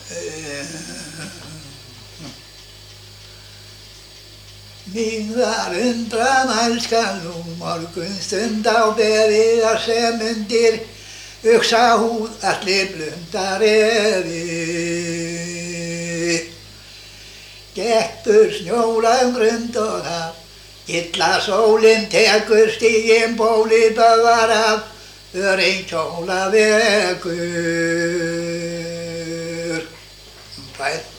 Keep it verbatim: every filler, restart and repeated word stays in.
Mín var undran elskan nú, morgunstund á beðiðar sem undir uxa húð allir blundar eði. Gekkur snjóla um grund og haf, illa sólin tekur stíginn bólið böðvar af, örein kjóla vekur. Tvær.